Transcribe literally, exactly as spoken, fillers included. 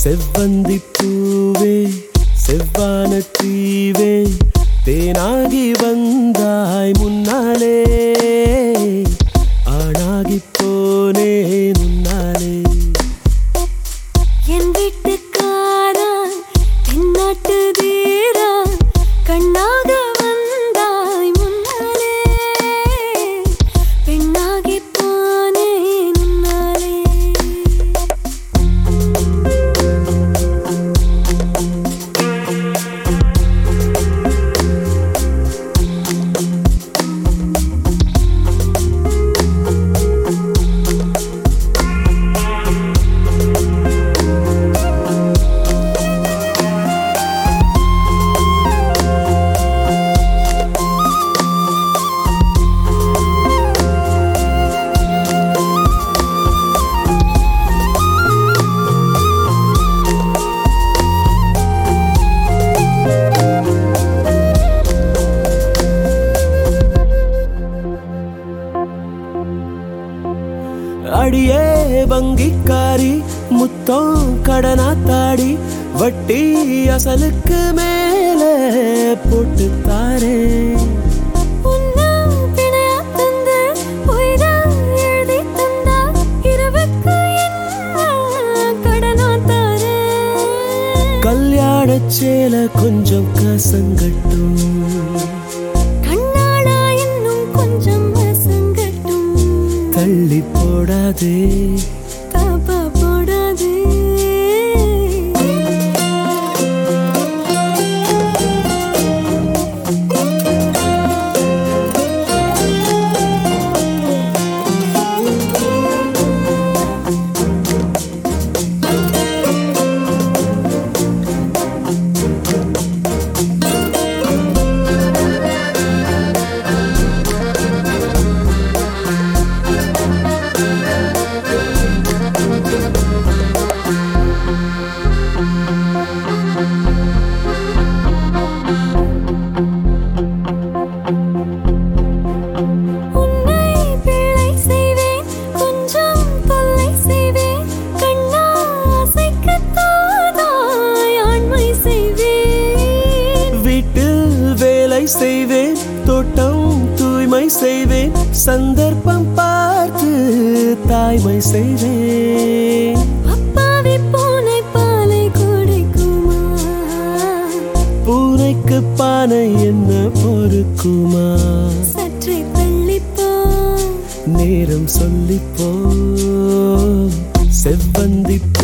செவ்வந்தி பூவே செவ்வான தீவே தேனாகி வந்தாய் முன்னாலே ஆனாகி போனே முன்னாலே என் வீட்டுக்காரா தென்னாட்டு தீரா கண்ணாக வந்தாய் முன்னாலே பெண்ணாகி போனே முன்னாலே அடியே வங்கிக்காரி முத்தம் கடனா தாடி வட்டி அசலுக்கு மேல போட்டு தாரே கல்யாண சேல கொஞ்சம் கசங்கட்டும் தள்ளி போடாதே தாப்பா போடாதே செய்வேன் தோட்டம் தூய்மை செய்வேன் சந்தர்ப்பம் பார்த்து தாய்மை செய்வேன் அப்பாவி பூனை பாலை குடிக்குமா பூனைக்கு பானை என்ன பொறுக்குமா சற்றே தள்ளிப்போ நேரம் சொல்லிப்போ செவ்வந்தி